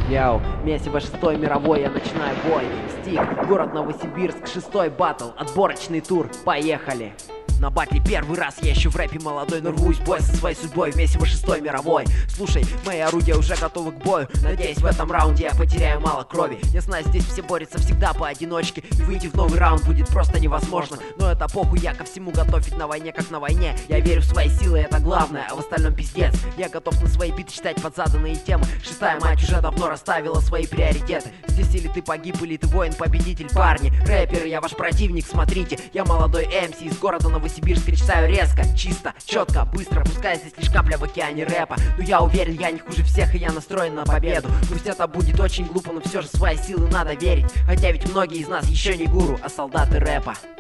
Яу, месиво 6-й мировой, я начинаю бой. Стик, город Новосибирск, 6-й баттл, отборочный тур, поехали. На батле первый раз, я еще в рэпе молодой, но рвусь в бой со своей судьбой в месиво 6-й мировой. Слушай, мои орудия уже готовы к бою. Надеюсь, в этом раунде я потеряю мало крови. Я знаю, здесь все борются всегда поодиночке, и выйти в новый раунд будет просто невозможно. Но это похуй, я ко всему готов, ведь на войне как на войне. Я верю в свои силы, это главное, а в остальном пиздец. Я готов на свои биты читать под заданные темы. 6-я мать уже давно расставила свои приоритеты. Здесь или ты погиб, или ты воин-победитель, парни. Рэперы, я ваш противник, смотрите. Я молодой МС из города Новосибирск, мечтаю резко, чисто, четко, быстро. Пускай здесь лишь капля в океане рэпа, но я уверен, я не хуже всех, и я настроен на победу. Пусть это будет очень глупо, но все же в свои силы надо верить. Хотя ведь многие из нас еще не гуру, а солдаты рэпа.